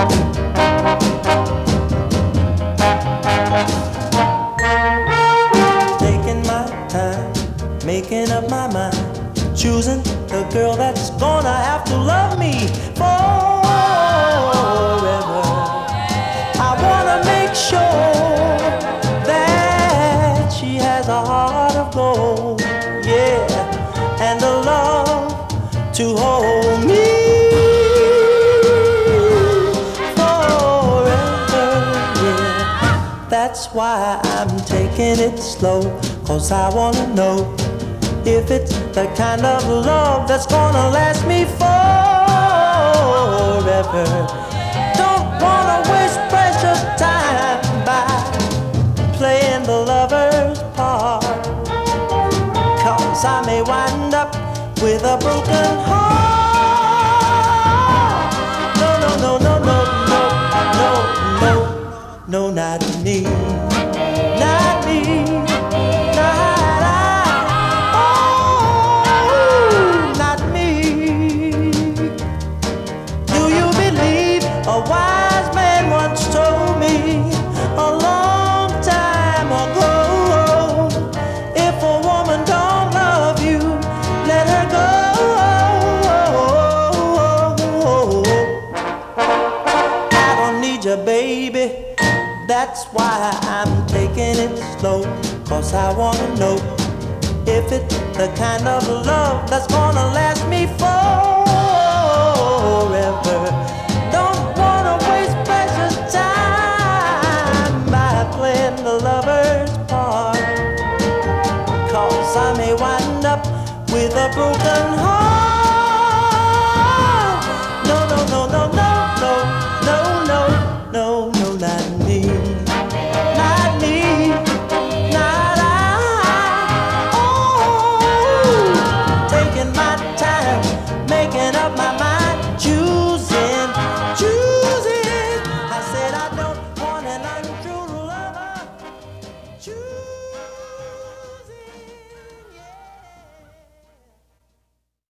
Taking my time, making up my mind, choosing the girl that's gonna have to love me forever. I wanna make sure that she has a heart of gold, yeah, and a love to hold me forever, yeah. That's why I'm taking it slow, 'cause I wanna know if it's the kind of love that's gonna last me forever. Don't wanna waste precious time by playing the lover's part, 'cause I may wind up with a broken heart. No, no, no, no, no, no, no, no, no, not me, not me, not I, oh, not me. Do you believe a wise man once told me a long time ago, if a woman don't love you, let her go. I don't need you, baby. That's why I'm taking it slow, 'cause I wanna know if it's the kind of love that's gonna last me forever. Don't wanna waste precious time by playing the lover's part, 'cause I may wind up with a broken heart.